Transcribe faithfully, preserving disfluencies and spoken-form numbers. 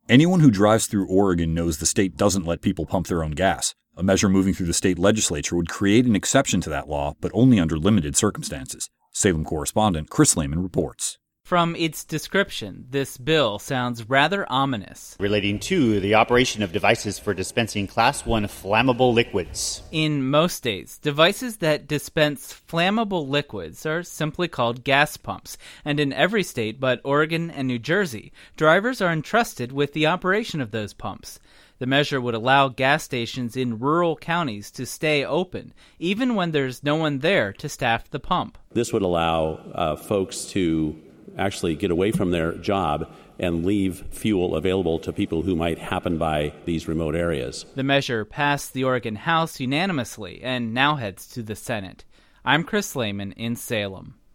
Anyone who drives through Oregon knows the state doesn't let people pump their own gas. A measure moving through the state legislature would create an exception to that law, but only under limited circumstances. Salem correspondent Chris Lehman reports. From its description, this bill sounds rather ominous. Relating to the operation of devices for dispensing Class one flammable liquids. In most states, devices that dispense flammable liquids are simply called gas pumps, and in every state but Oregon and New Jersey, drivers are entrusted with the operation of those pumps. The measure would allow gas stations in rural counties to stay open, even when there's no one there to staff the pump. This would allow uh, folks to actually get away from their job and leave fuel available to people who might happen by these remote areas. The measure passed the Oregon House unanimously and now heads to the Senate. I'm Chris Lehman in Salem.